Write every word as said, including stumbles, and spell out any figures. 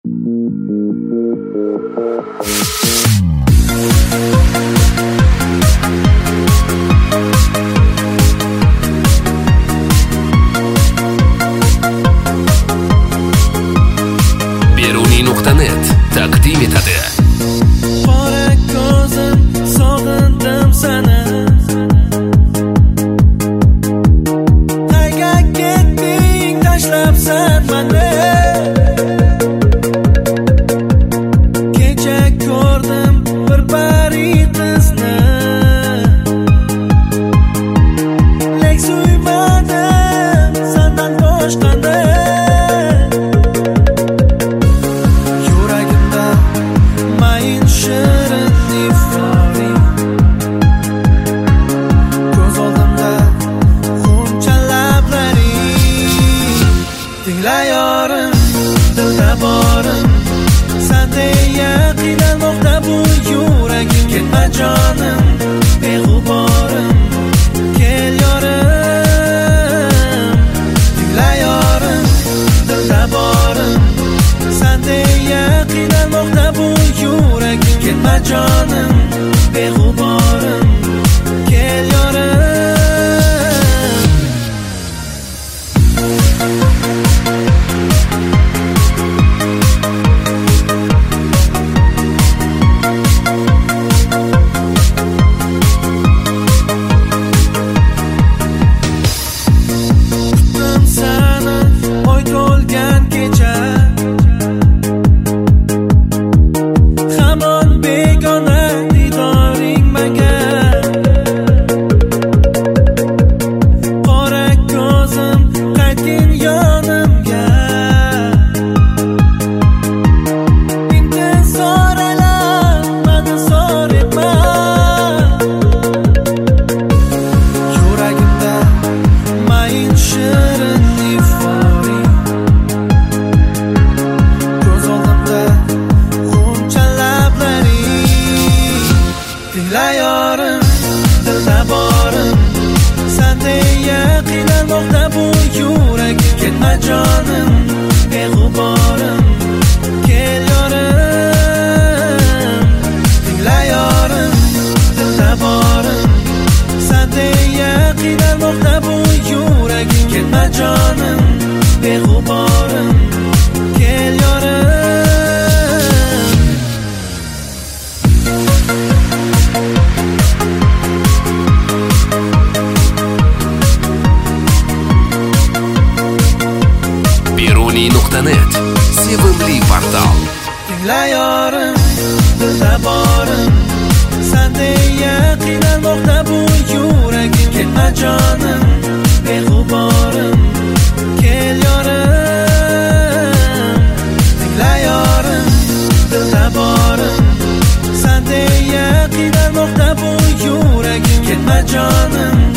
beruniy nuqta net taqdim etadi. Qora ko'zim, sog'indim seni. Qayga ketding, tashlabsan meni. Kecha ko'rdim bir pari qizni. Lek suymadim sendan boshqani. Shirin ifori ko'z oldimda xuncha lablari. Tingla yorim, dilda borim, san deya qiynalmoqda bu yuragim. Ketma jonim, beg'uborim, kel yorim. Tingla yorim, dilda borim, san deya qiynalmoqda bu yuragim. Ketma jonim, beg'uborim, kel yorim. Kutdim seni oy to'lgan kecha. Hamon begona didoring menga. Qora ko'zim, qaytgin yonimga. Intizor elam, manzor etma. Yuragimda mayin shirin ifori ko'z oldimda xuncha lablari. Tingla yorim, dilda borim, san deya qiynalmoqda bu yuragim. Ketma jonim, beg'uborim, kel yorim. Tingla yorim, dilda borim, san deya qiynalmoqda bu yuragim. Ketma jonim, beg'uborim, kel yorim. beruniy nuqta net sevimli portal. Tingla yorim, dilda borim, san deya qiynalmoqda bu yuragim. Ketma jonim, beg'uborim, kel yorim. Tingla yorim, dilda borim, san deya qiynalmoqda bu yuragim. Ketma jonim,